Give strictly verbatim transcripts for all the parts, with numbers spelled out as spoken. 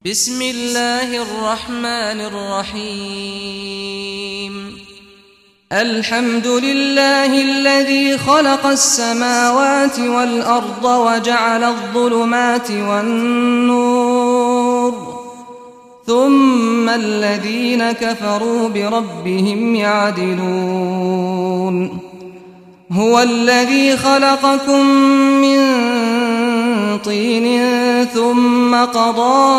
بسم الله الرحمن الرحيم. الحمد لله الذي خلق السماوات والأرض وجعل الظلمات والنور ثم الذين كفروا بربهم يعدلون. هو الذي خلقكم من طين ثم قضى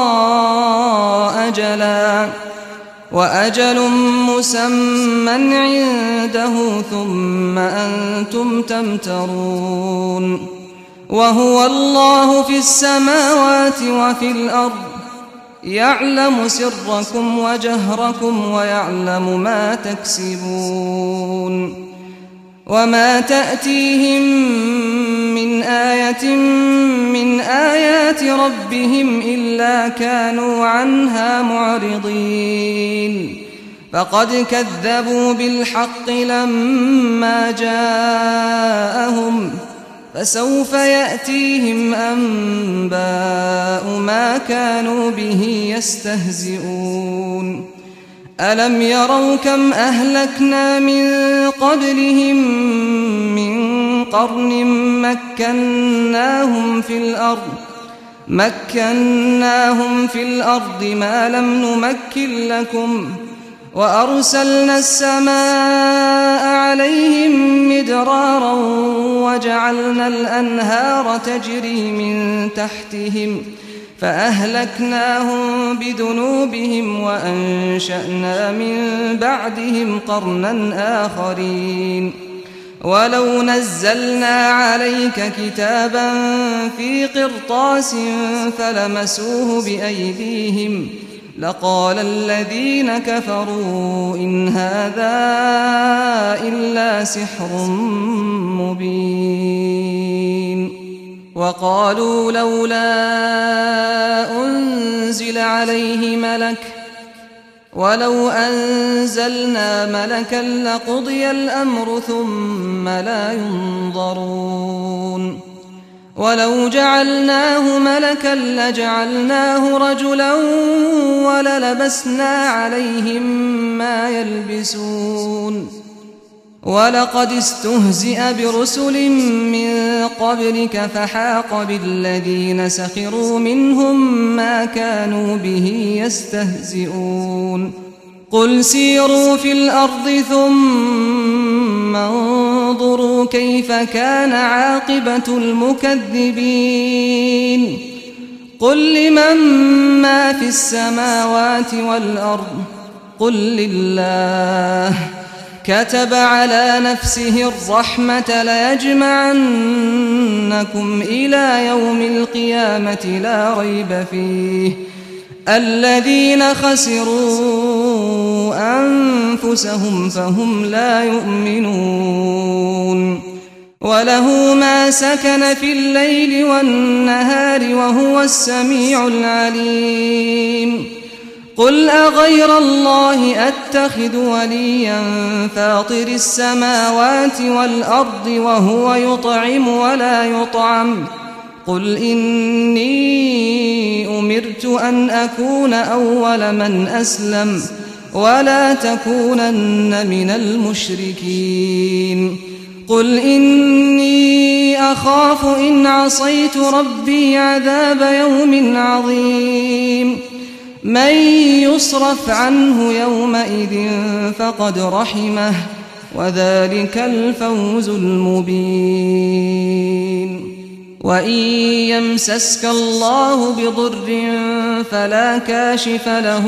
أجلا وأجل مسمى عنده ثم أنتم تمترون. وهو الله في السماوات وفي الأرض يعلم سركم وجهركم ويعلم ما تكسبون. وما تأتيهم من آية من آيات ربهم إلا كانوا عنها معرضين. فقد كذبوا بالحق لما جاءهم فسوف يأتيهم أنباء ما كانوا به يستهزئون. ألم يروا كم أهلكنا من قبلهم من قرن مكناهم في الأرض مكناهم في الأرض ما لم نمكن لكم وأرسلنا السماء عليهم مدرارا وجعلنا الأنهار تجري من تحتهم فأهلكناهم بذنوبهم وأنشأنا من بعدهم قرنا آخرين. ولو نزلنا عليك كتابا في قرطاس فلمسوه بأيديهم لقال الذين كفروا إن هذا إلا سحر مبين. وقالوا لولا أنزل عليه ملك ولو أنزلنا ملكا لقضي الأمر ثم لا ينظرون. ولو جعلناه ملكا لجعلناه رجلا وللبسنا عليهم ما يلبسون. ولقد استهزئ برسل من قبلك فحاق بالذين سخروا منهم ما كانوا به يستهزئون. قل سيروا في الأرض ثم انظروا كيف كان عاقبة المكذبين. قل لمن ما في السماوات والأرض قل لله كتب على نفسه الرحمة ليجمعنكم إلى يوم القيامة لا ريب فيه الذين خسروا أنفسهم فهم لا يؤمنون. وله ما سكن في الليل والنهار وهو السميع العليم. قل أغير الله أتخذ وليا فاطر السماوات والأرض وهو يطعم ولا يطعم قل إني أمرت أن أكون أول من أسلم ولا تكونن من المشركين. قل إني أخاف إن عصيت ربي عذاب يوم عظيم. من يصرف عنه يومئذ فقد رحمه وذلك الفوز المبين. وإن يمسسك الله بضر فلا كاشف له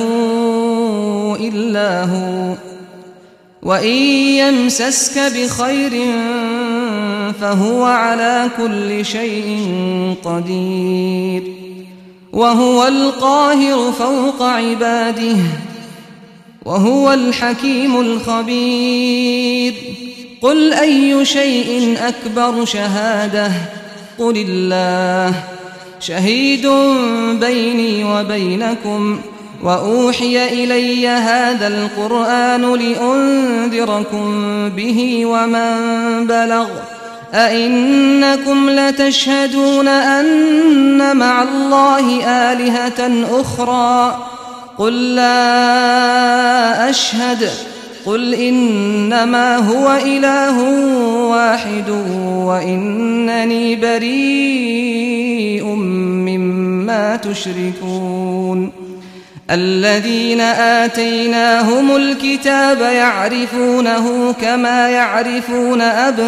إلا هو وإن يمسسك بخير فهو على كل شيء قدير. وهو القاهر فوق عباده وهو الحكيم الخبير. قل أي شيء أكبر شهادة قل الله شهيد بيني وبينكم وأوحي إلي هذا القرآن لأنذركم به ومن بلغ أئنكم لتشهدون أن مع الله آلهة أخرى قل لا أشهد قل إنما هو إله واحد وإنني بريء مما تشركون الذين آتيناهم الكتاب يعرفونه كما يعرفون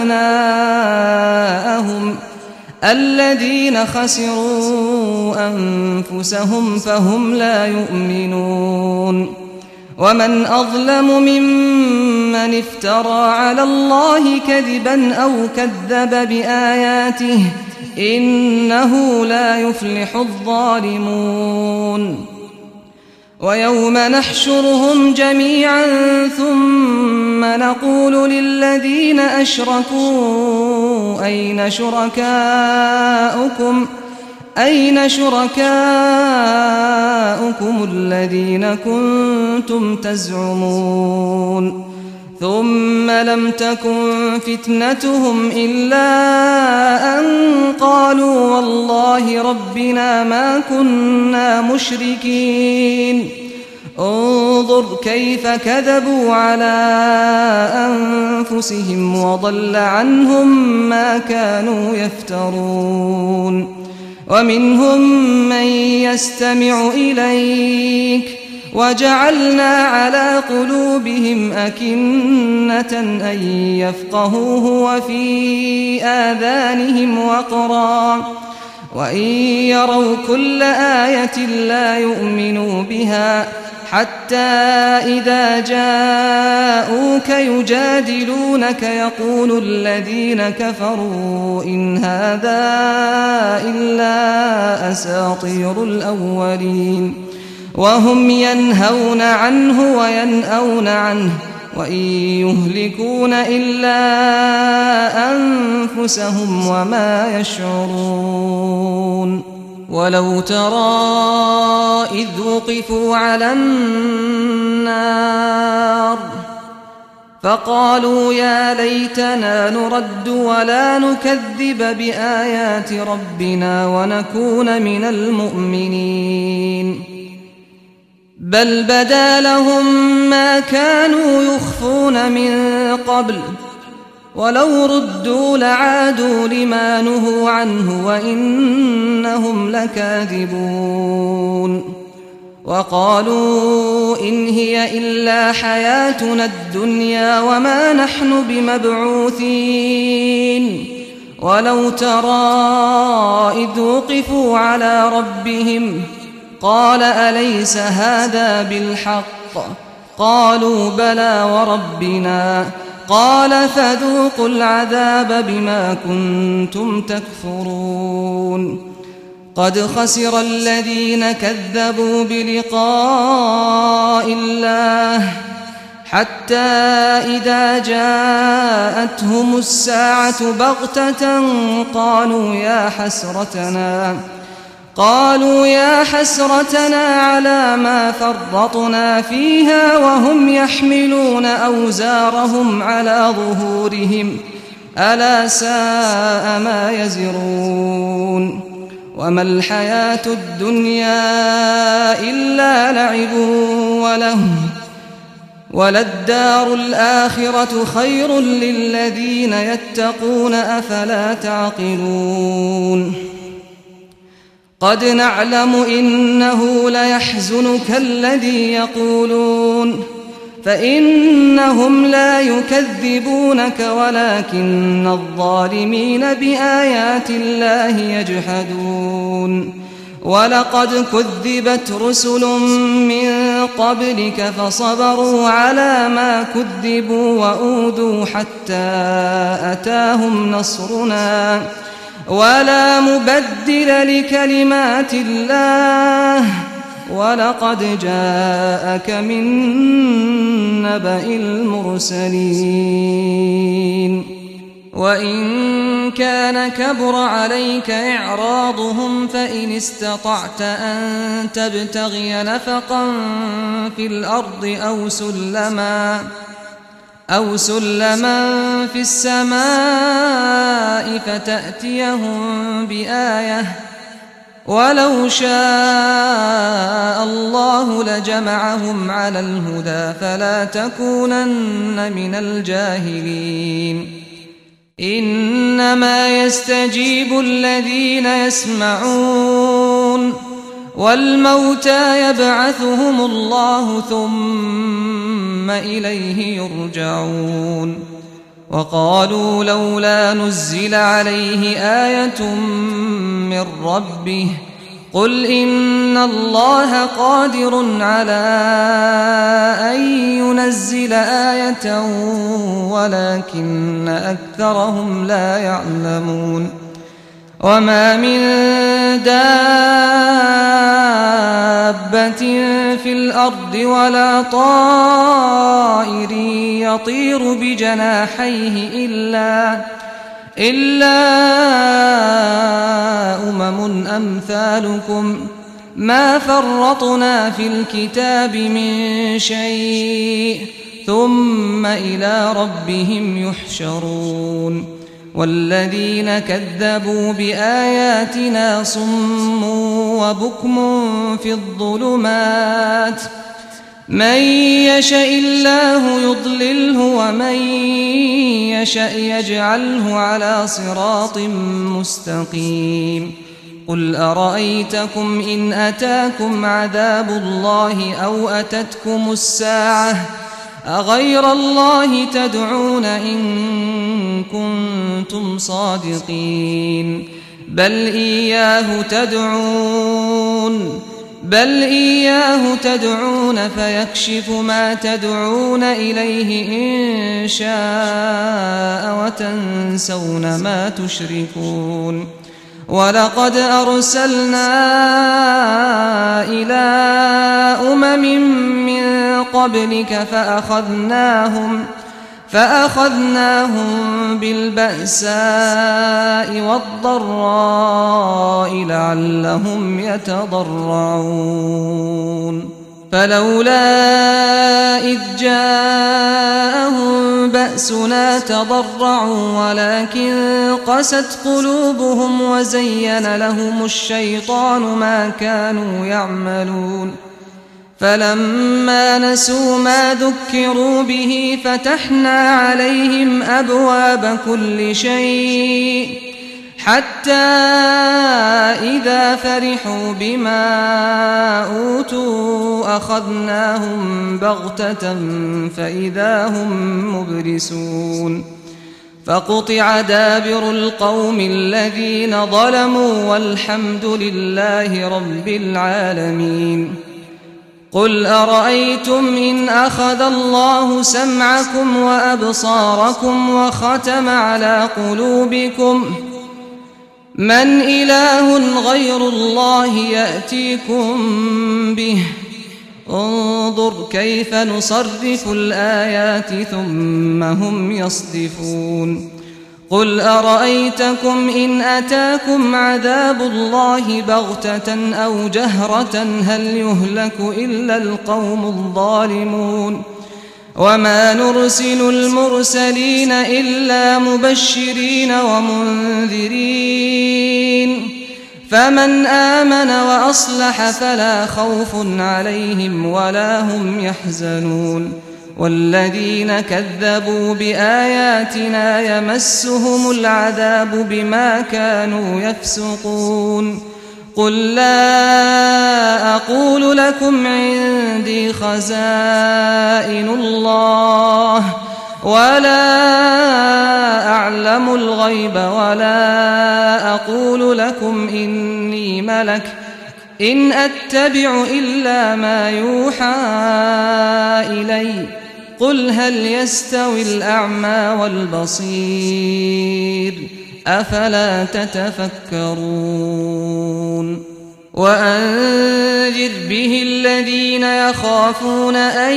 أبناءهم الذين خسروا أنفسهم فهم لا يؤمنون ومن أظلم ممن افترى على الله كذبا أو كذب بآياته إنه لا يفلح الظالمون ويوم نحشرهم جميعا ثم نقول للذين أشركوا أين شركاؤكم أين شركاؤكم الذين كنتم تزعمون ثم لم تكن فتنتهم إلا أن قالوا والله ربنا ما كنا مشركين انظر كيف كذبوا على أنفسهم وضل عنهم ما كانوا يفترون ومنهم من يستمع إليك وجعلنا على قلوبهم أكنة أن يفقهوه وفي آذانهم وقرا وإن يروا كل آية لا يؤمنوا بها حتى إذا جاءوك يجادلونك يقول الذين كفروا إن هذا إلا أساطير الأولين وهم ينهون عنه وينأون عنه وإن يهلكون إلا أنفسهم وما يشعرون ولو ترى إذ وقفوا على النار فقالوا يا ليتنا نرد ولا نكذب بآيات ربنا ونكون من المؤمنين بل بدا لهم ما كانوا يخفون من قبل ولو ردوا لعادوا لما نهوا عنه وإنهم لكاذبون وقالوا إن هي إلا حياتنا الدنيا وما نحن بمبعوثين ولو ترى إذ وقفوا على ربهم قال أليس هذا بالحق قالوا بلى وربنا قال فذوقوا العذاب بما كنتم تكفرون قد خسر الذين كذبوا بلقاء الله حتى إذا جاءتهم الساعة بغتة قالوا يا حسرتنا قالوا يا حسرتنا على ما فرطنا فيها وهم يحملون أوزارهم على ظهورهم ألا ساء ما يزرون وما الحياة الدنيا إلا لعب ولهو وللدار الآخرة خير للذين يتقون أفلا تعقلون قد نعلم إنه ليحزنك الذي يقولون فإنهم لا يكذبونك ولكن الظالمين بآيات الله يجحدون ولقد كذبت رسل من قبلك فصبروا على ما كذبوا وأوذوا حتى أتاهم نصرنا ولا مبدل لكلمات الله ولقد جاءك من نبأ المرسلين وإن كان كبر عليك إعراضهم فإن استطعت أن تبتغي نفقا في الأرض أو سلما أو سلما في السماء فتأتيهم بآية ولو شاء الله لجمعهم على الهدى فلا تكونن من الجاهلين إنما يستجيب الذين يسمعون والموتى يبعثهم الله ثم إليه يرجعون وقالوا لولا نزل عليه آية من ربه قل إن الله قادر على أن ينزل آية ولكن أكثرهم لا يعلمون وما من دابة في الأرض ولا طائر يطير بجناحيه إلا إلا أمم أمثالكم ما فرطنا في الكتاب من شيء ثم إلى ربهم يحشرون والذين كذبوا بآياتنا صم وبكم في الظلمات من يشاء الله يضلله ومن يشاء يجعله على صراط مستقيم قل أرأيتكم إن أتاكم عذاب الله أو أتتكم الساعة أغير الله تدعون إن كنتم صادقين بل إياه تدعون بل إياه تدعون فيكشف ما تدعون إليه إن شاء وتنسون ما تشركون ولقد أرسلنا إلى أمم من قبلك فأخذناهم فأخذناهم بالبأساء والضراء لعلهم يتضرعون فلولا إذ جاءهم بأسنا تضرعوا ولكن قست قلوبهم وزين لهم الشيطان ما كانوا يعملون فلما نسوا ما ذكروا به فتحنا عليهم أبواب كل شيء حتى إذا فرحوا بما أوتوا أخذناهم بغتة فإذا هم مبلسون فقطع دابر القوم الذين ظلموا والحمد لله رب العالمين قل أرأيتم إن أخذ الله سمعكم وأبصاركم وختم على قلوبكم من إله غير الله يأتيكم به انظر كيف نصرف الآيات ثم هم يصدفون قل أرأيتكم إن أتاكم عذاب الله بغتة أو جهرة هل يهلك إلا القوم الظالمون وما نرسل المرسلين إلا مبشرين ومنذرين فمن آمن وأصلح فلا خوف عليهم ولا هم يحزنون والذين كذبوا بآياتنا يمسهم العذاب بما كانوا يفسقون قل لا أقول لكم عندي خزائن الله ولا أعلم الغيب ولا أقول لكم إني ملك إن أتبع إلا ما يوحى إلي قل هل يستوي الأعمى والبصير أفلا تتفكرون وأنذر به الذين يخافون أن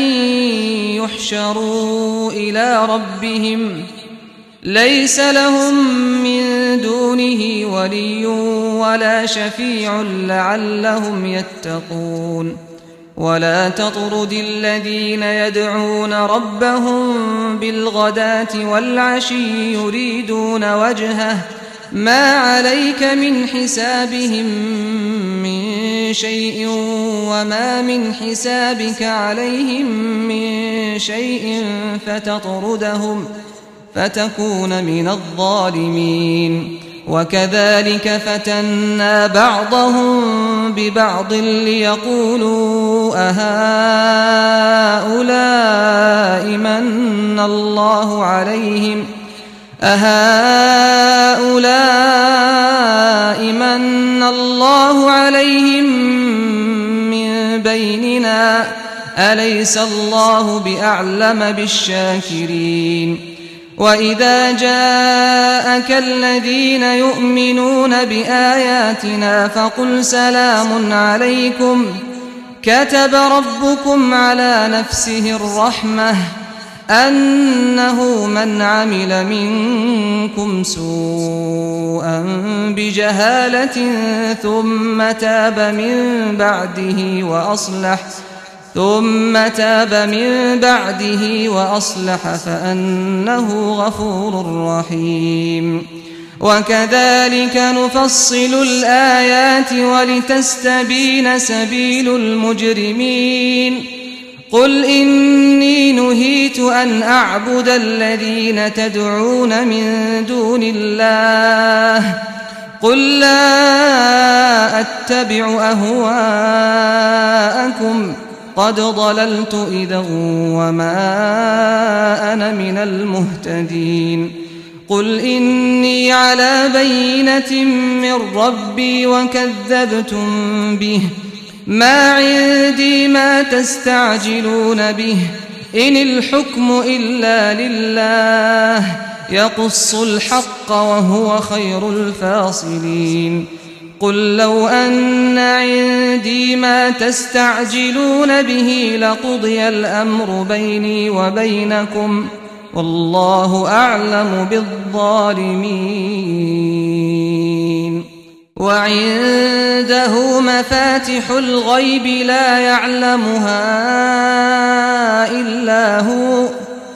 يحشروا إلى ربهم ليس لهم من دونه ولي ولا شفيع لعلهم يتقون ولا تطرد الذين يدعون ربهم بالغداة والعشي يريدون وجهه ما عليك من حسابهم من شيء وما من حسابك عليهم من شيء فتطردهم فتكون من الظالمين. وكذلك فتنا بعضهم ببعض ليقولوا أهؤلاء من الله عليهم أهؤلاء من الله عليهم من بيننا أليس الله بأعلم بالشاكرين. وإذا جاءك الذين يؤمنون بآياتنا فقل سلام عليكم كتب ربكم على نفسه الرحمة أنه من عمل منكم سوءا بجهالة ثم تاب من بعده وأصلح ثم تاب من بعده وأصلح فأنه غفور رحيم. وكذلك نفصل الآيات ولتستبين سبيل المجرمين. قل إني نهيت أن أعبد الذين تدعون من دون الله قل لا أتبع أهواءكم قد ضللت إذا وما أنا من المهتدين. قل إني على بينة من ربي وكذبتم به ما عندي ما تستعجلون به إن الحكم إلا لله يقص الحق وهو خير الفاصلين. قل لو أن عندي ما تستعجلون به لقضي الأمر بيني وبينكم والله أعلم بالظالمين. وعنده مفاتح الغيب لا يعلمها إلا هو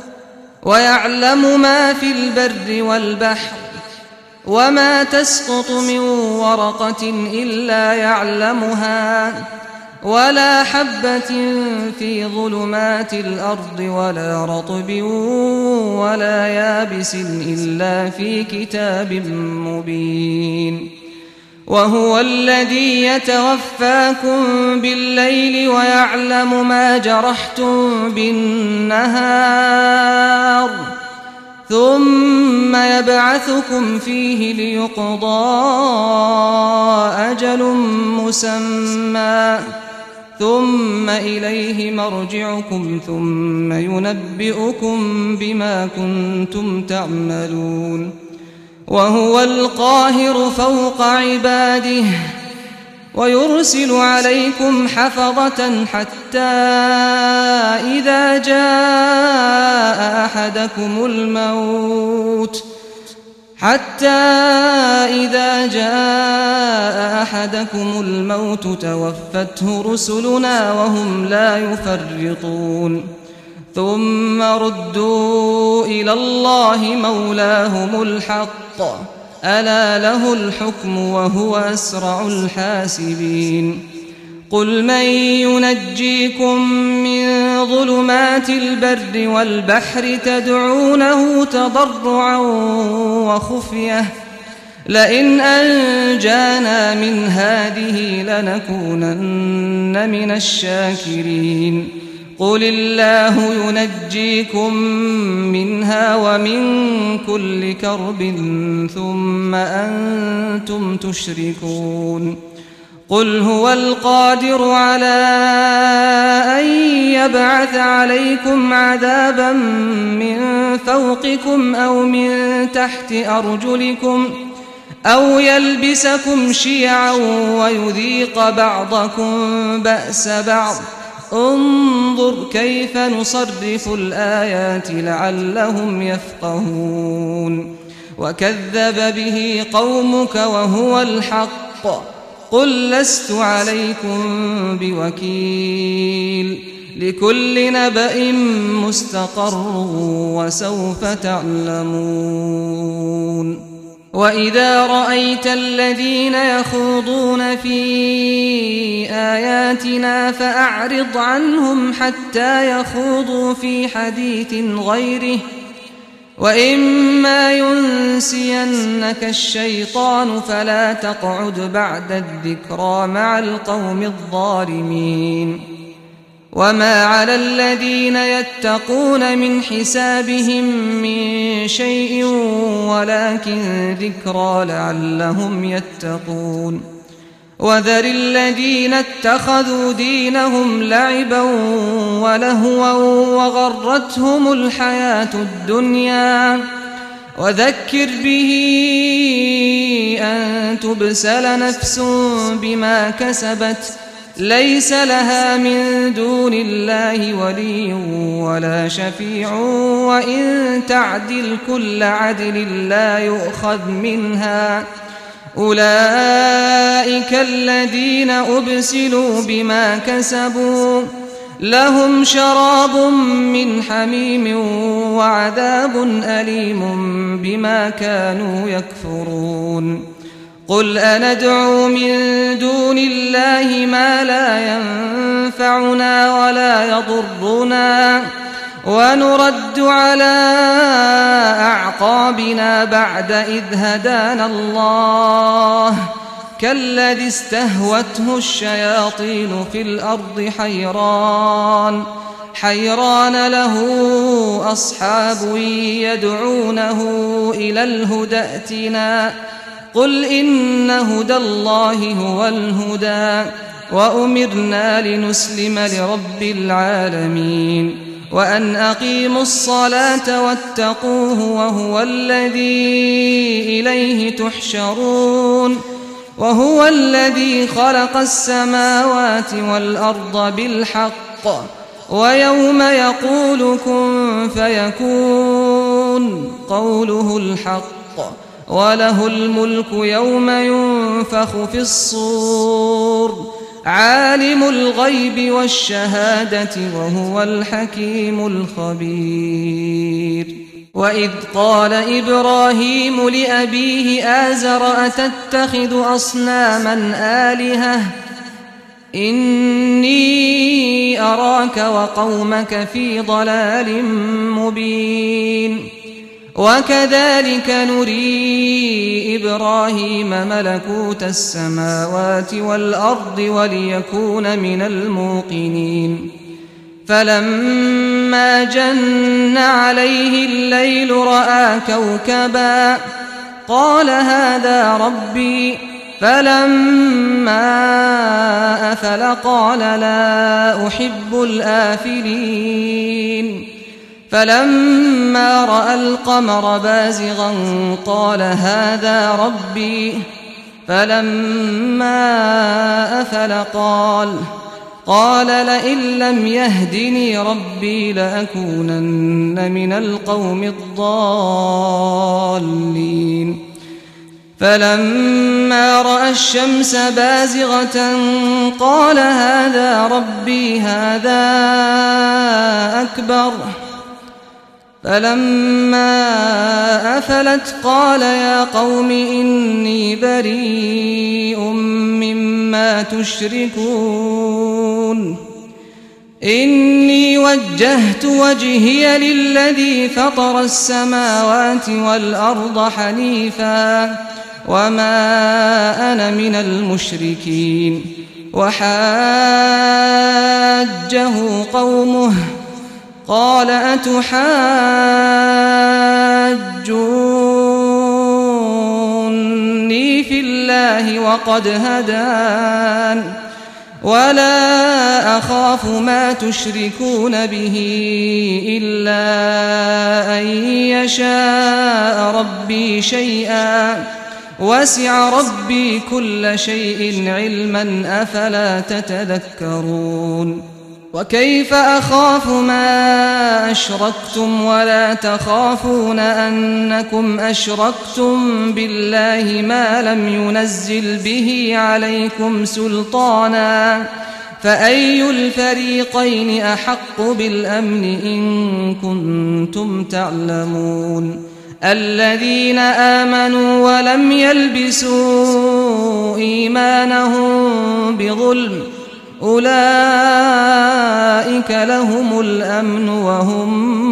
ويعلم ما في البر والبحر وما تسقط من ورقة إلا يعلمها ولا حبة في ظلمات الأرض ولا رطب ولا يابس إلا في كتاب مبين. وهو الذي يتوفاكم بالليل ويعلم ما جرحتم بالنهار ثم يبعثكم فيه ليقضى أجل مسمى ثم إليه مرجعكم ثم ينبئكم بما كنتم تعملون. وهو القاهر فوق عباده ويرسل عليكم حفظة حتى إذا جاء أحدكم الموت حتى إذا جاء أحدكم الموت توفته رسلنا وهم لا يفرطون. ثم ردوا إلى الله مولاهم الحق ألا له الحكم وهو أسرع الحاسبين. قل من ينجيكم من ظلمات البر والبحر تدعونه تضرعا وخفية لئن أنجانا من هذه لنكونن من الشاكرين. قل الله ينجيكم منها ومن كل كرب ثم أنتم تشركون. قل هو القادر على أن يبعث عليكم عذابا من فوقكم أو من تحت أرجلكم أو يلبسكم شيعا ويذيق بعضكم بأس بعض انظر كيف نصرف الآيات لعلهم يفقهون. وكذب به قومك وهو الحق قل لست عليكم بوكيل لكل نبأ مستقر وسوف تعلمون وإذا رأيت الذين يخوضون في آياتنا فأعرض عنهم حتى يخوضوا في حديث غيره وإما ينسينك الشيطان فلا تقعد بعد الذكرى مع القوم الظالمين وما على الذين يتقون من حسابهم من شيء ولكن ذكرى لعلهم يتقون وذر الذين اتخذوا دينهم لعبا ولهوا وغرتهم الحياة الدنيا وذكر به أن تبسل نفس بما كسبت ليس لها من دون الله ولي ولا شفيع وإن تعدل كل عدل لا يؤخذ منها أولئك الذين أبسلوا بما كسبوا لهم شراب من حميم وعذاب أليم بما كانوا يكفرون قل أندعو من دون الله ما لا ينفعنا ولا يضرنا ونرد على أعقابنا بعد إذ هدانا الله كالذي استهوته الشياطين في الأرض حيران حيران له أصحاب يدعونه إلى الهدى ائتنا قل إن هدى الله هو الهدى وأمرنا لنسلم لرب العالمين وأن أقيموا الصلاة واتقوه وهو الذي إليه تحشرون وهو الذي خلق السماوات والأرض بالحق ويوم يقول كن فيكون قوله الحق وله الملك يوم ينفخ في الصور عالم الغيب والشهادة وهو الحكيم الخبير وإذ قال إبراهيم لأبيه آزر أتتخذ أصناما آلهة إني أراك وقومك في ضلال مبين وكذلك نري إبراهيم ملكوت السماوات والأرض وليكون من الموقنين فلما جن عليه الليل رأى كوكبا قال هذا ربي فلما أفل قال لا أحب الآفلين فلما رأى القمر بازغا قال هذا ربي فلما أفل قال قال لئن لم يهدني ربي لأكونن من القوم الضالين فلما رأى الشمس بازغة قال هذا ربي هذا أكبر فلما أفلت قال يا قوم إني بريء مما تشركون إني وجهت وجهي للذي فطر السماوات والأرض حنيفا وما أنا من المشركين وحاجه قومه قال أتحاجوني في الله وقد هدان ولا أخاف ما تشركون به إلا أن يشاء ربي شيئا وسع ربي كل شيء علما أفلا تتذكرون وكيف أخاف ما أشركتم ولا تخافون أنكم أشركتم بالله ما لم ينزل به عليكم سلطانا فأي الفريقين أحق بالأمن إن كنتم تعلمون الذين آمنوا ولم يلبسوا إيمانهم بظلم أولئك لهم الأمن وهم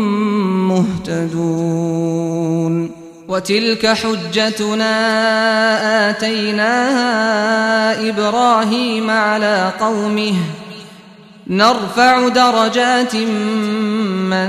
مهتدون وتلك حجتنا آتيناها إبراهيم على قومه نرفع درجات من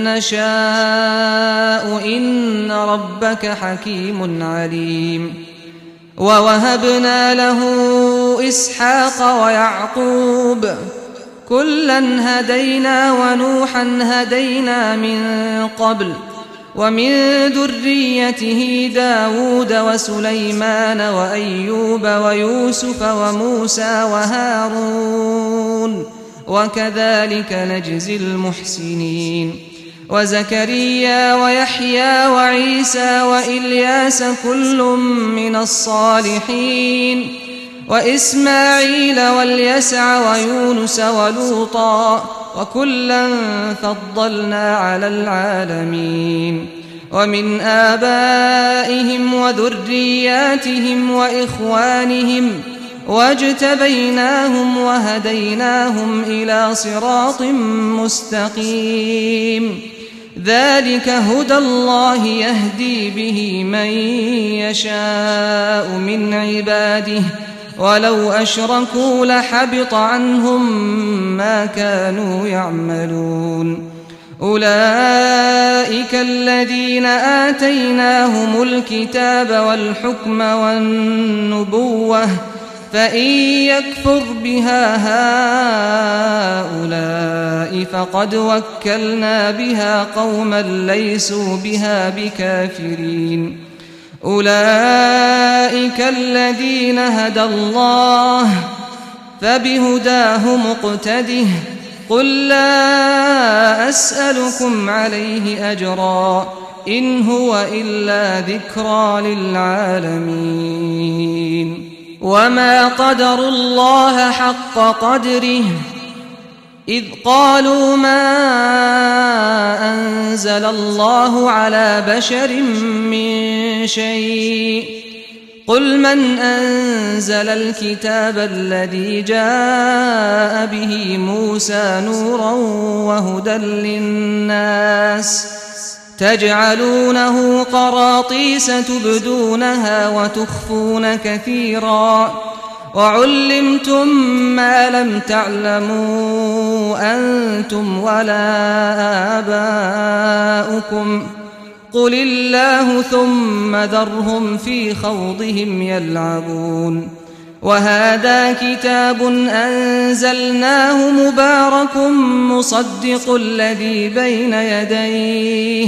نشاء إن ربك حكيم عليم ووهبنا له إسحاق ويعقوب كلا هدينا ونوحا هدينا من قبل ومن ذريته داود وسليمان وأيوب ويوسف وموسى وهارون وكذلك نجزي المحسنين وزكريا ويحيى وعيسى وإلياس كل من الصالحين وإسماعيل واليسع ويونس ولوطا وكلا فضلنا على العالمين ومن آبائهم وذرياتهم وإخوانهم واجتبيناهم وهديناهم إلى صراط مستقيم ذلك هدى الله يهدي به من يشاء من عباده ولو أشركوا لحبط عنهم ما كانوا يعملون أولئك الذين آتيناهم الكتاب والحكم والنبوة فإن يكفر بها هؤلاء فقد وكلنا بها قوما ليسوا بها بكافرين أولئك الذين هدى الله فبهداه مقتده قل لا أسألكم عليه أجرا إن هو إلا ذكرى للعالمين وما قدروا الله حق قدره إذ قالوا ما أنزل الله على بشر من شيء قل من أنزل الكتاب الذي جاء به موسى نورا وهدى للناس تجعلونه قراطيس تبدونها وتخفون كثيرا وعلمتم ما لم تعلموا أنتم ولا آباؤكم قل الله ثم ذرهم في خوضهم يلعبون وهذا كتاب أنزلناه مبارك مصدق الذي بين يديه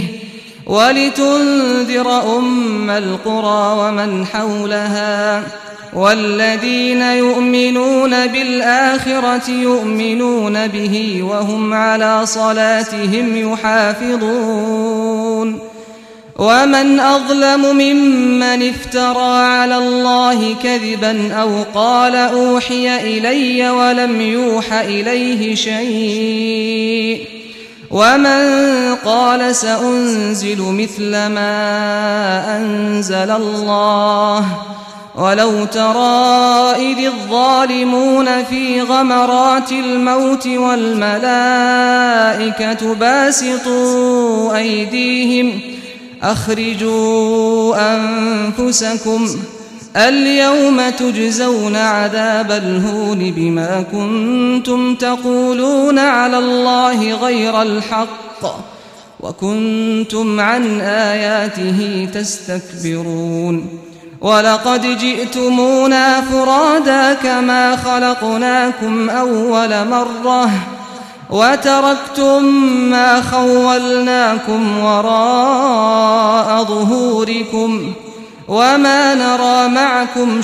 ولتنذر أم القرى ومن حولها والذين يؤمنون بالآخرة يؤمنون به وهم على صلاتهم يحافظون ومن أظلم ممن افترى على الله كذبا أو قال أوحي إلي ولم يوح إليه شيء ومن قال سأنزل مثل ما أنزل الله ولو ترى إذ الظالمون في غمرات الموت والملائكة باسطوا أيديهم أخرجوا أنفسكم اليوم تجزون عذاب الهون بما كنتم تقولون على الله غير الحق وكنتم عن آياته تستكبرون ولقد جئتمونا فرادا كما خلقناكم أول مرة وتركتم ما خولناكم وراء ظهوركم وما نرى معكم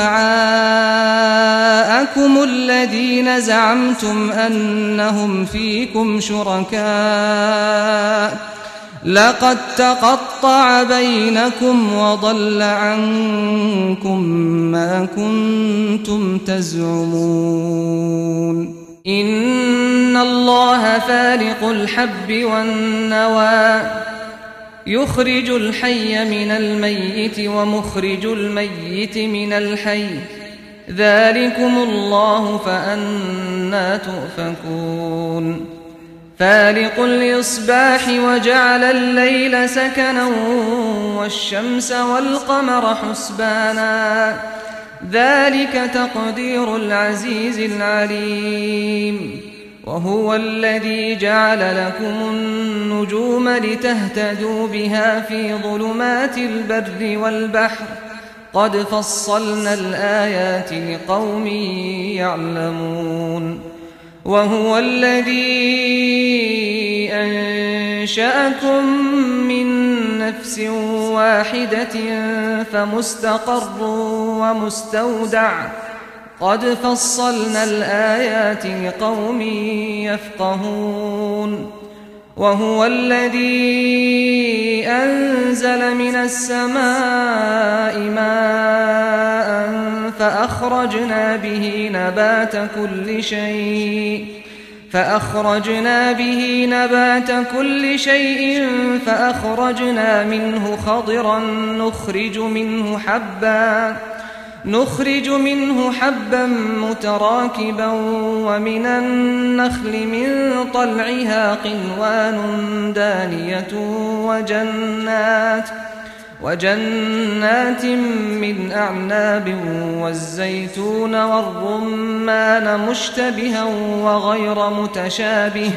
شفعاءكم الذين زعمتم أنهم فيكم شركاء لقد تقطع بينكم وضل عنكم ما كنتم تزعمون إن الله فالق الحب والنوى يخرج الحي من الميت ومخرج الميت من الحي ذلكم الله فأنى تؤفكون فالق الإصباح وجعل الليل سكنا والشمس والقمر حسبانا ذلك تقدير العزيز العليم وهو الذي جعل لكم النجوم لتهتدوا بها في ظلمات البر والبحر قد فصلنا الآيات لقوم يعلمون وهو الذي أنشأكم من نفس واحدة فمستقر ومستودع قد فصلنا الآيات لقوم يفقهون وهو الذي أنزل من السماء ماء فأخرجنا به نبات كل شيء فأخرجنا به نبات كل شيء فأخرجنا منه خضرا نخرج منه حبا نخرج منه حبا متراكبا ومن النخل من طلعها قنوان دانية وجنات وجنات من أعناب والزيتون والرمان مشتبها وغير متشابه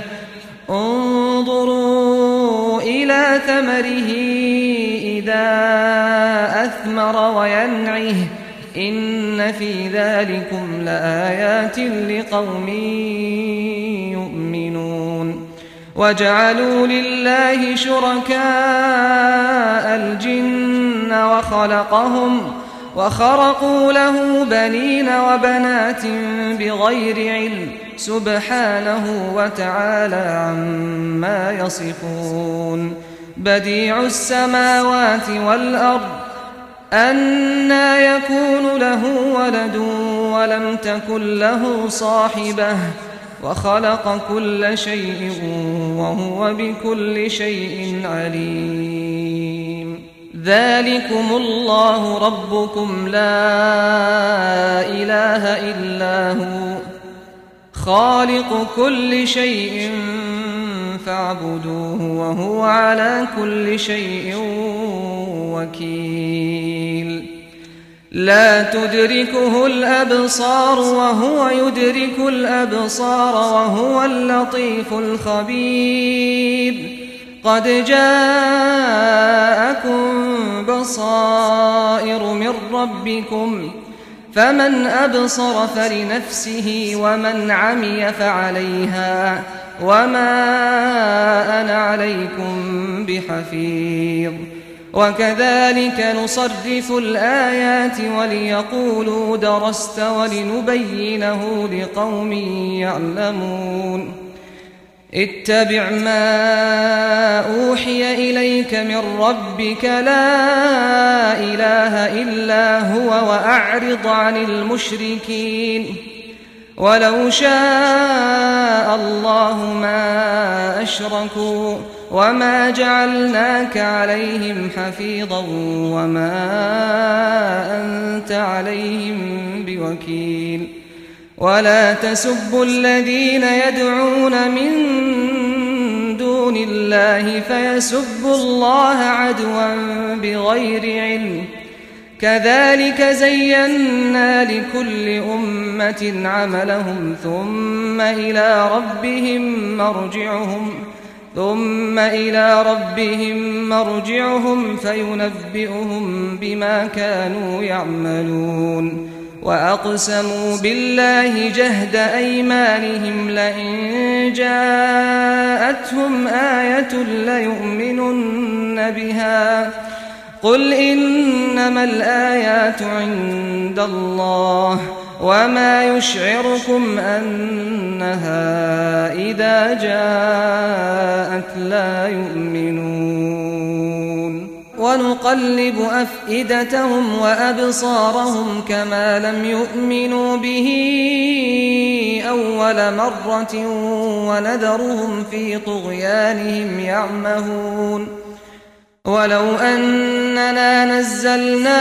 انظروا إلى ثمره إذا أثمر وينعه إن في ذلكم لآيات لقوم يؤمنون وجعلوا لله شركاء الجن وخلقهم وخرقوا له بنين وبنات بغير علم سبحانه وتعالى عما يصفون بديع السماوات والأرض أنى يكون له ولد ولم تكن له صاحبة وخلق كل شيء وهو بكل شيء عليم ذلكم الله ربكم لا إله إلا هو خالق كل شيء فاعبدوه وهو على كل شيء وكيل لا تدركه الأبصار وهو يدرك الأبصار وهو اللطيف الخبير قد جاءكم بصائر من ربكم فمن أبصر فلنفسه ومن عمي فعليها وما أنا عليكم بحفيظ وكذلك نصرف الآيات وليقولوا درست ولنبينه لقوم يعلمون اتبع ما أوحي إليك من ربك لا إله إلا هو وأعرض عن المشركين ولو شاء الله ما أشركوا وما جعلناك عليهم حفيظا وما أنت عليهم بوكيل ولا تسبوا الذين يدعون من دون الله فيسبوا الله عدوا بغير علم كذلك زينا لكل أمة عملهم ثم إلى ربهم مرجعهم ثم إلى ربهم مرجعهم فينبئهم بما كانوا يعملون وأقسموا بالله جهد أيمانهم لئن جاءتهم آية ليؤمنن بها قل إنما الآيات عند الله وما يشعركم أنها إذا جاءت لا يؤمنون ونقلب أفئدتهم وأبصارهم كما لم يؤمنوا به أول مرة ونذرهم في طغيانهم يعمهون ولو أننا نزلنا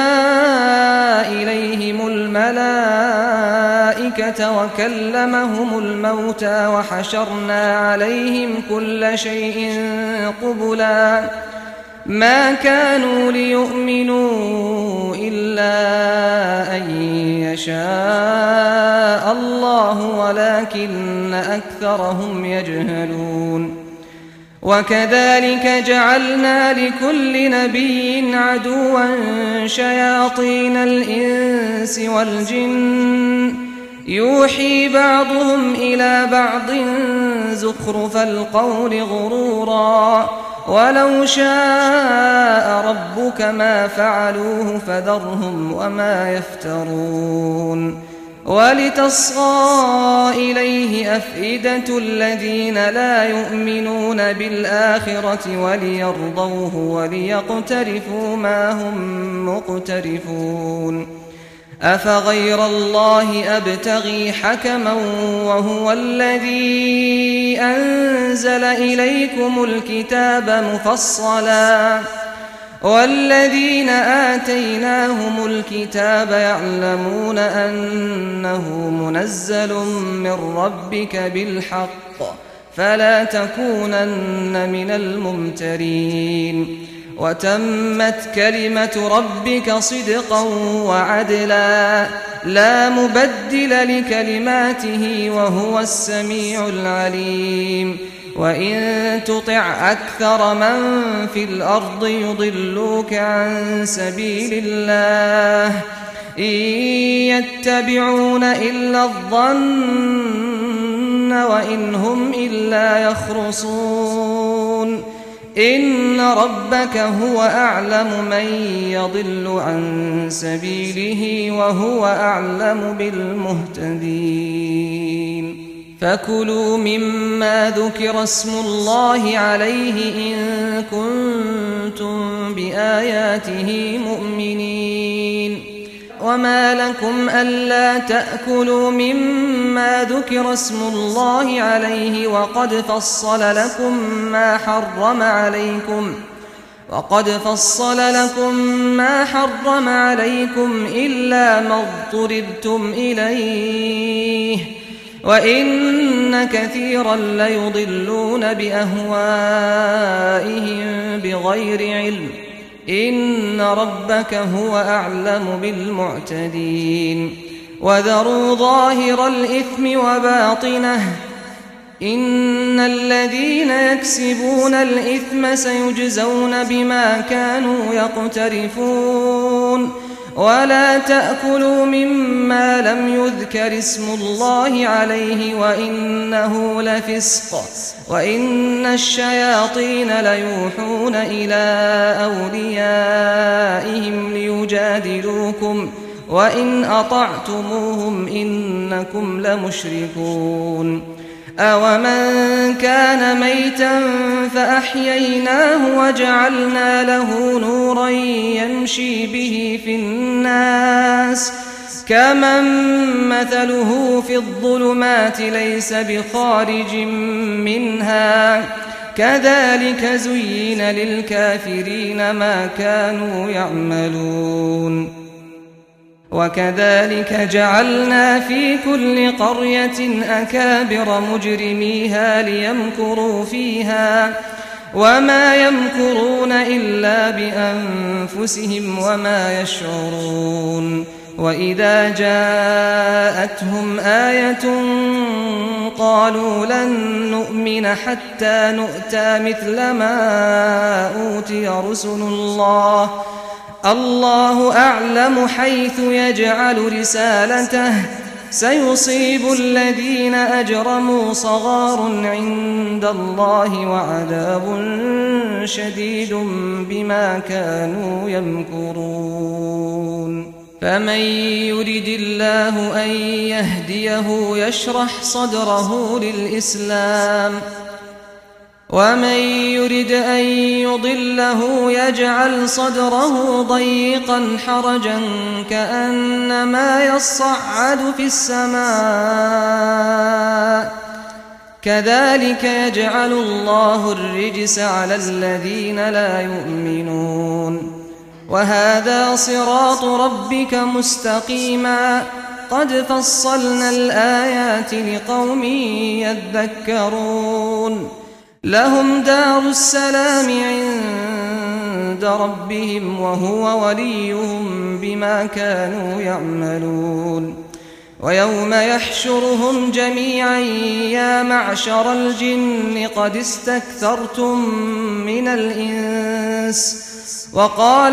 إليهم الملائكة وكلمهم الموتى وحشرنا عليهم كل شيء قبلا ما كانوا ليؤمنوا إلا أن يشاء الله ولكن أكثرهم يجهلون وكذلك جعلنا لكل نبي عدوا شياطين الإنس والجن يوحي بعضهم إلى بعض زخرف القول غرورا ولو شاء ربك ما فعلوه فذرهم وما يفترون ولتصغى إليه أفئدة الذين لا يؤمنون بالآخرة وليرضوه وليقترفوا ما هم مقترفون أفغير الله أبتغي حكما وهو الذي أنزل إليكم الكتاب مفصلا والذين آتيناهم الكتاب يعلمون أنه منزل من ربك بالحق فلا تكونن من الممترين وتمت كلمة ربك صدقا وعدلا لا مبدل لكلماته وهو السميع العليم وإن تطع أكثر من في الأرض يضلوك عن سبيل الله إن يتبعون إلا الظن وإن هم إلا يخرصون إن ربك هو أعلم من يضل عن سبيله وهو أعلم بالمهتدين فكلوا مما ذكر اسم الله عليه إن كنتم بآياته مؤمنين وما لكم ألا تأكلوا مما ذكر اسم الله عليه وقد فصل لكم ما حرم عليكم وقد فصل لكم ما حرم عليكم إلا ما اضطررتم إليه وإن كثيرا ليضلون بأهوائهم بغير علم إن ربك هو أعلم بالمعتدين وذروا ظاهر الإثم وباطنه إن الذين يكسبون الإثم سيجزون بما كانوا يقترفون ولا تأكلوا مما لم يذكر اسم الله عليه وإنه لفسق وإن الشياطين ليوحون إلى أوليائهم ليجادلوكم وإن أطعتموهم إنكم لمشركون أومن كان ميتا فأحييناه وجعلنا له نورا يمشي به في الناس كمن مثله في الظلمات ليس بخارج منها كذلك زين للكافرين ما كانوا يعملون وكذلك جعلنا في كل قرية أكابر مجرميها ليمكروا فيها وما يمكرون إلا بأنفسهم وما يشعرون وإذا جاءتهم آية قالوا لن نؤمن حتى نؤتى مثل ما أوتي رسل الله الله أعلم حيث يجعل رسالته سيصيب الذين أجرموا صغار عند الله وعذاب شديد بما كانوا يمكرون فمن يرد الله أن يهديه يشرح صدره للإسلام ومن يرد أن يضله يجعل صدره ضيقا حرجا كأنما يصعد في السماء كذلك يجعل الله الرجس على الذين لا يؤمنون وهذا صراط ربك مستقيما قد فصلنا الآيات لقوم يذكرون لهم دار السلام عند ربهم وهو وليهم بما كانوا يعملون ويوم يحشرهم جميعا يا معشر الجن قد استكثرتم من الإنس وقال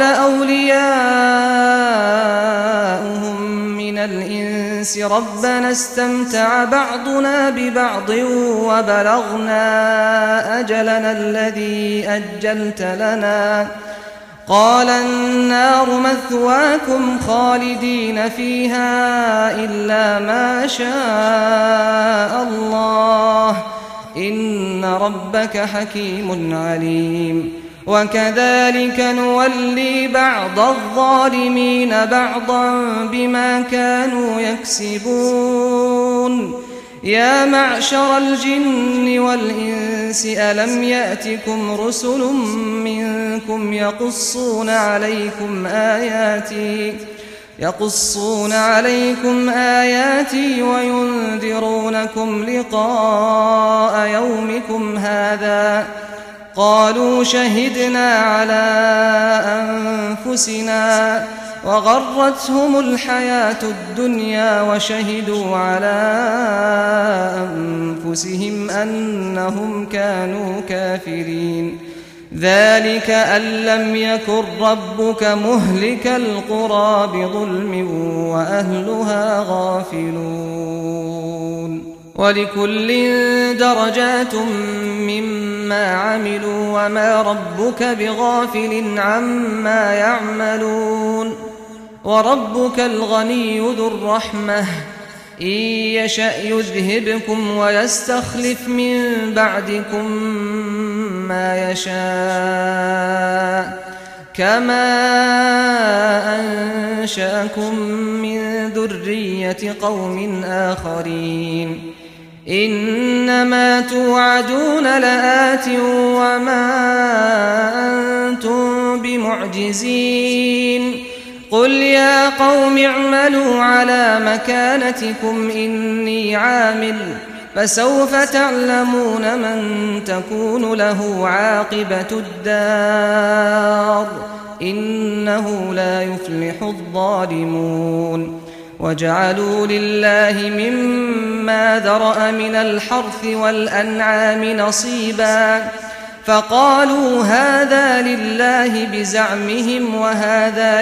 أولياؤهم من الإنس ربنا استمتع بعضنا ببعض وبلغنا أجلنا الذي أجلت لنا قال النار مثواكم خالدين فيها إلا ما شاء الله إن ربك حكيم عليم وكذلك نولي بعض الظالمين بعضا بما كانوا يكسبون يا معشر الجن والإنس ألم يأتكم رسل منكم يقصون عليكم آياتي يقصون عليكم آياتي وينذرونكم لقاء يومكم هذا قالوا شهدنا على أنفسنا وغرتهم الحياة الدنيا وشهدوا على أنفسهم أنهم كانوا كافرين ذلك أن لم يكن ربك مهلك القرى بظلم وأهلها غافلون ولكل درجات مما عملوا وما ربك بغافل عما يعملون وربك الغني ذو الرحمة إن يشأ يذهبكم ويستخلف من بعدكم ما يشاء كما أنشأكم من ذرية قوم آخرين إنما توعدون لآت وما أنتم بمعجزين قل يا قوم اعملوا على مكانتكم إني عامل فسوف تعلمون من تكون له عاقبة الدار إنه لا يفلح الظالمون وجعلوا لله مما ذرأ من الحرث والأنعام نصيبا فقالوا هذا لله بزعمهم وهذا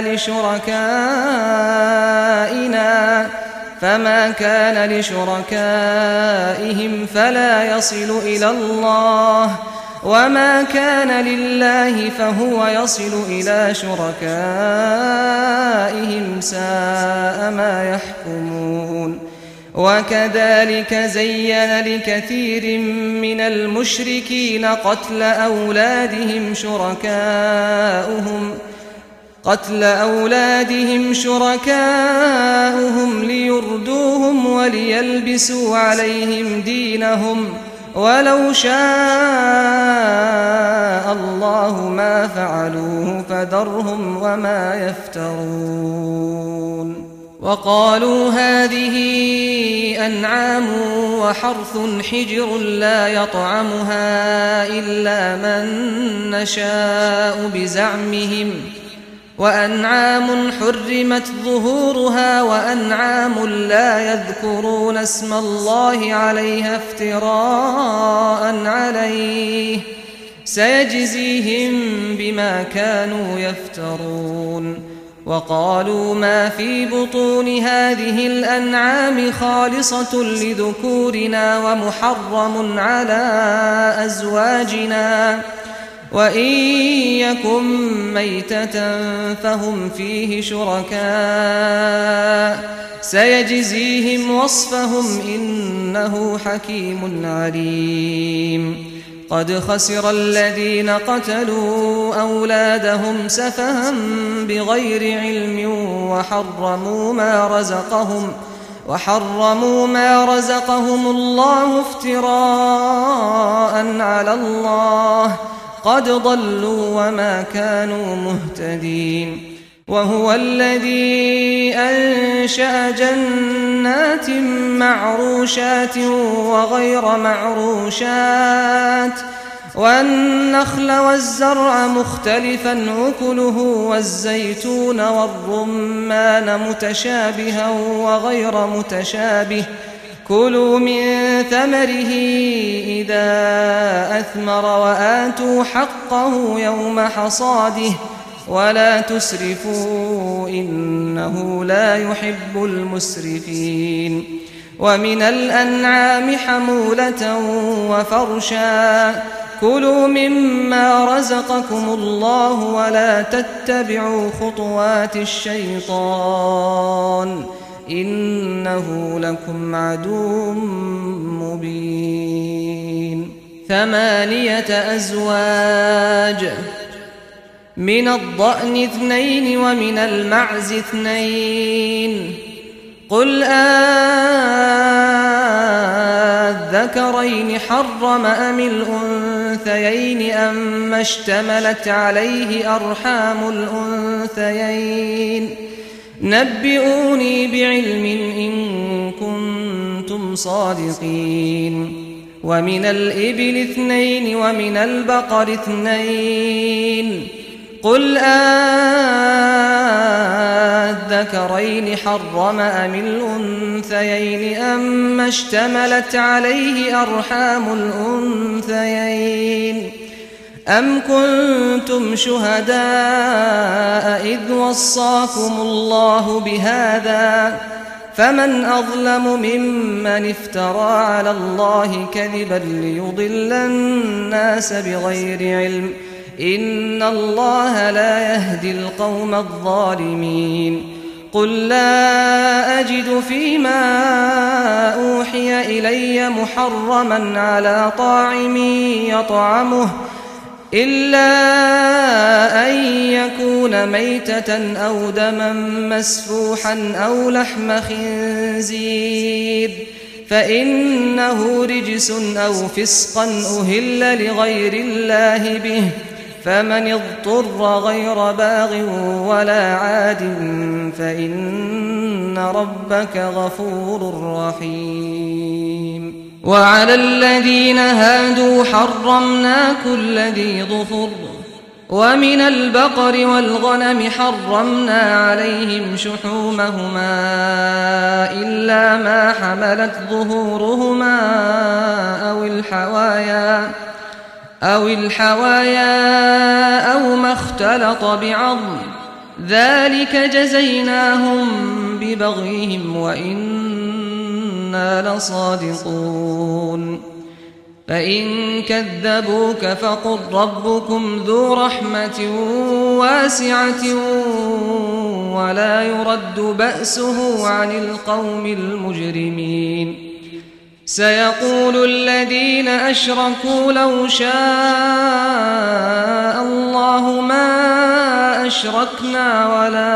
لشركائنا فما كان لشركائهم فلا يصل إلى الله وما كان لله فهو يصل إلى شركائهم ساء ما يحكمون وكذلك زين لكثير من المشركين قتل أولادهم شركاؤهم قتل أولادهم شركاؤهم ليردوهم وليلبسوا عليهم دينهم ولو شاء الله ما فعلوه فذرهم وما يفترون وقالوا هذه أنعام وحرث حجر لا يطعمها إلا من نشاء بزعمهم وأنعام حرمت ظهورها وأنعام لا يذكرون اسم الله عليها افتراء عليه سيجزيهم بما كانوا يفترون وقالوا ما في بطون هذه الأنعام خالصة لذكورنا ومحرم على أزواجنا وإن يكن ميتة فهم فيه شركاء سيجزيهم وصفهم إنه حكيم عليم قد خسر الذين قتلوا أولادهم سفها بغير علم وحرموا ما رزقهم وحرموا ما رزقهم الله افتراء على الله قد ضلوا وما كانوا مهتدين وهو الذي أنشأ جنات معروشات وغير معروشات والنخل والزرع مختلفا أكله والزيتون والرمان متشابها وغير متشابه كلوا من ثمره إذا أثمر وآتوا حقه يوم حصاده ولا تسرفوا إنه لا يحب المسرفين ومن الأنعام حمولة وفرشا كلوا مما رزقكم الله ولا تتبعوا خطوات الشيطان إنه لكم عدو مبين ثمانية أزواج من الضأن اثنين ومن المعز اثنين قل أذكرين حرم أم الأنثيين أم اشتملت عليه أرحام الأنثيين نبئوني بعلم إن كنتم صادقين ومن الإبل اثنين ومن البقر اثنين قل أذكرين حرم أم الأنثيين أم اشتملت عليه أرحام الأنثيين أم كنتم شهداء إذ وصاكم الله بهذا فمن أظلم ممن افترى على الله كذبا ليضل الناس بغير علم إن الله لا يهدي القوم الظالمين قل لا أجد فيما أوحي إلي محرما على طاعم يطعمه إلا أن يكون ميتة أو دما مسفوحا أو لحم خنزير فإنه رجس أو فسقا أهل لغير الله به فمن اضطر غير باغ ولا عاد فإن ربك غفور رحيم وعلى الذين هادوا حرمنا كل ذي ظفر ومن البقر والغنم حرمنا عليهم شحومهما إلا ما حملت ظهورهما أو الحوايا أو الحوايا أو ما اختلط بعظم ذلك جزيناهم ببغيهم وإنا لصادقون فإن كذبوك فقل ربكم ذو رحمة واسعة ولا يرد بأسه عن القوم المجرمين سيقول الذين أشركوا لو شاء الله ما أشركنا ولا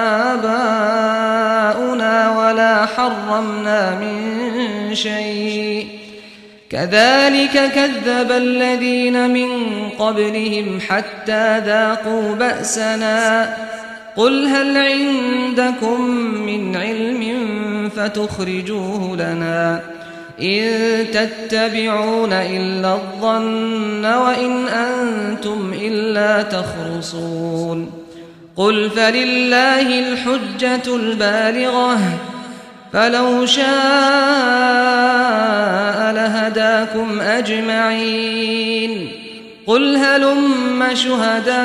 آباؤنا ولا حرمنا من شيء كذلك كذب الذين من قبلهم حتى ذاقوا بأسنا قل هل عندكم من علم فتخرجوه لنا إن تتبعون إلا الظن وإن أنتم إلا تخرصون قل فلله الحجة البالغة فلو شاء لهداكم أجمعين قل هلم شهداءكم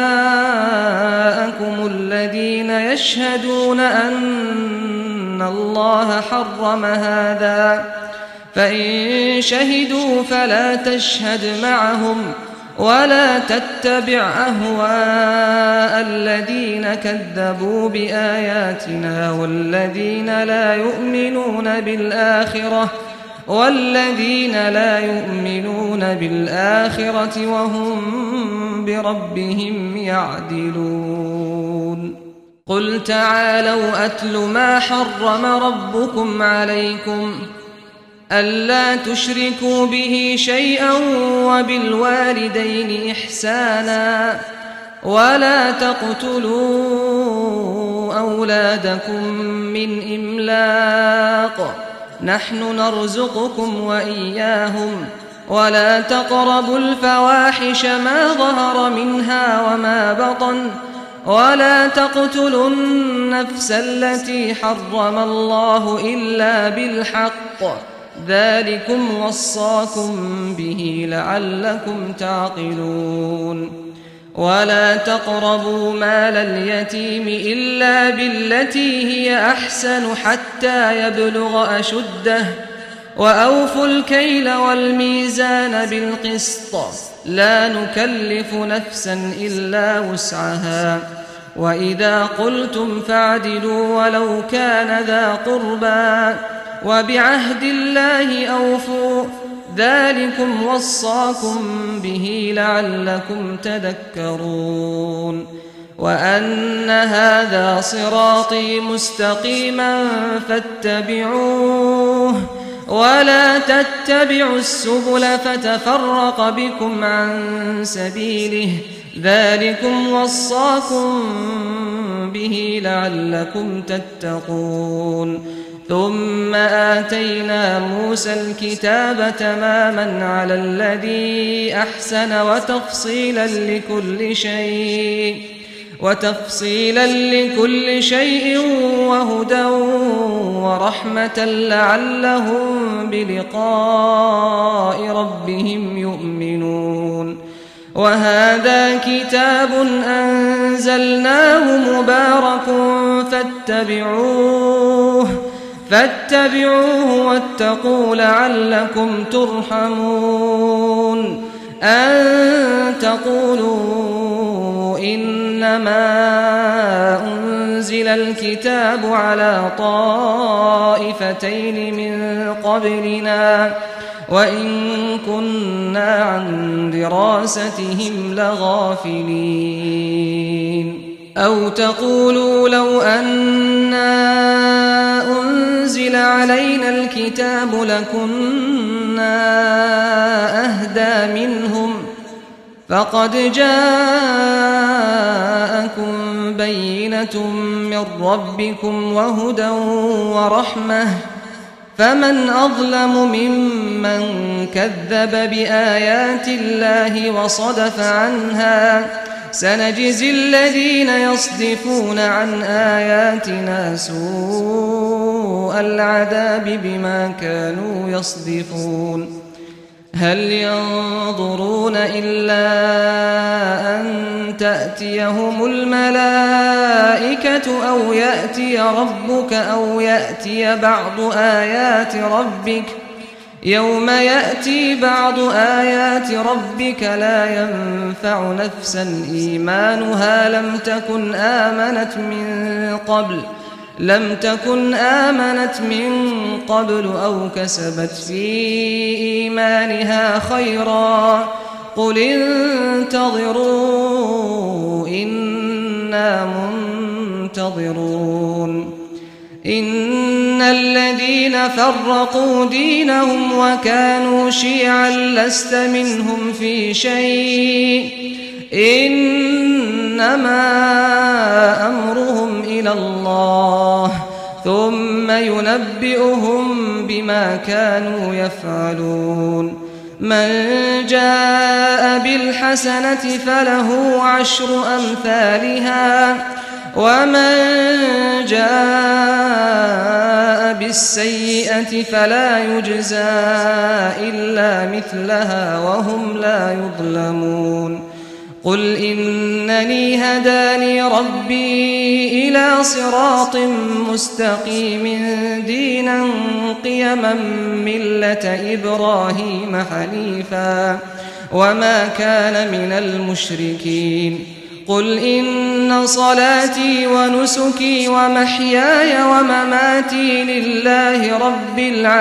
الذين يشهدون أن الله حرم هذا فإن شهدوا فلا تشهد معهم ولا تتبع أهواء الذين كذبوا بآياتنا والذين لا يؤمنون بالآخرة والذين لا يؤمنون بالآخرة وهم بربهم يعدلون قل تعالوا أتل ما حرم ربكم عليكم ألا تشركوا به شيئا وبالوالدين إحسانا ولا تقتلوا أولادكم من إملاق نحن نرزقكم وإياهم ولا تقربوا الفواحش ما ظهر منها وما بطن ولا تقتلوا النفس التي حرم الله إلا بالحق ذلكم وصاكم به لعلكم تعقلون ولا تقربوا مال اليتيم إلا بالتي هي أحسن حتى يبلغ أشده وأوفوا الكيل والميزان بالقسط لا نكلف نفسا إلا وسعها وإذا قلتم فاعدلوا ولو كان ذا قربى وبعهد الله أوفوا ذلكم وصاكم به لعلكم تذكرون وأن هذا صراطي مستقيما فاتبعوه ولا تتبعوا السبل فتفرق بكم عن سبيله ذلكم وصاكم به لعلكم تتقون ثم آتينا موسى الكتاب تماما على الذي أحسن وتفصيلا لكل شيء وتفصيلا لكل شيء وهدى ورحمة لعلهم بلقاء ربهم يؤمنون وهذا كتاب أنزلناه مبارك فاتبعوه فاتبعوه واتقوا لعلكم ترحمون أن تقولوا إنما أنزل الكتاب على طائفتين من قبلنا وإن كنا عن دراستهم لغافلين أو تقولوا لو أنا أنزل علينا الكتاب لكنا أهدى منهم فقد جاءكم بينة من ربكم وهدى ورحمة فمن أظلم ممن كذب بآيات الله وصدف عنها سنجزي الذين يصدفون عن آياتنا سوء العذاب بما كانوا يصدفون هل ينظرون إلا أن تأتيهم الملائكة أو يأتي ربك أو يأتي بعض آيات ربك يوم يأتي بعض آيات ربك لا ينفع نفسا إيمانها لم تكن آمنت من قبل لم تكن آمنت من قبل أو كسبت في إيمانها خيرا قل انتظروا إنا منتظرون إن الذين فرقوا دينهم وكانوا شيعا لست منهم في شيء إنما أمرهم إلى الله ثم ينبئهم بما كانوا يفعلون من جاء بالحسنة فله عشر أمثالها ومن جاء بالسيئة فلا يجزى إلا مثلها وهم لا يظلمون قل إنني هداني ربي إلى صراط مستقيم دينا قيما ملة إبراهيم حنيفا وما كان من المشركين قل إن صلاتي ونسكي ومحياي ومماتي لله رب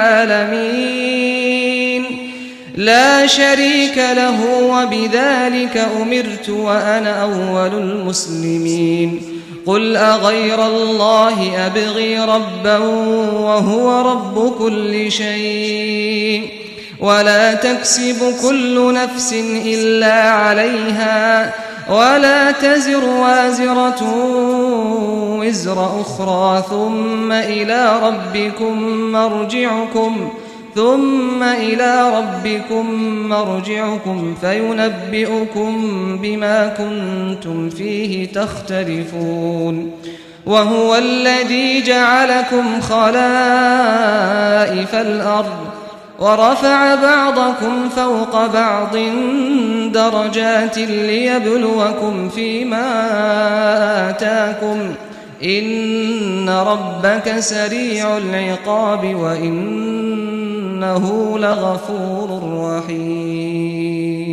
العالمين لا شريك له وبذلك أمرت وأنا أول المسلمين قل أغير الله أبغي ربا وهو رب كل شيء ولا تكسب كل نفس إلا عليها ولا تزر وازرة وزر أخرى ثم إلى ربكم مرجعكم ثم إلى ربكم مرجعكم فينبئكم بما كنتم فيه تختلفون وهو الذي جعلكم خلائف الأرض ورفع بعضكم فوق بعض درجات ليبلوكم فيما آتاكم إن ربك سريع العقاب وإنه لغفور رحيم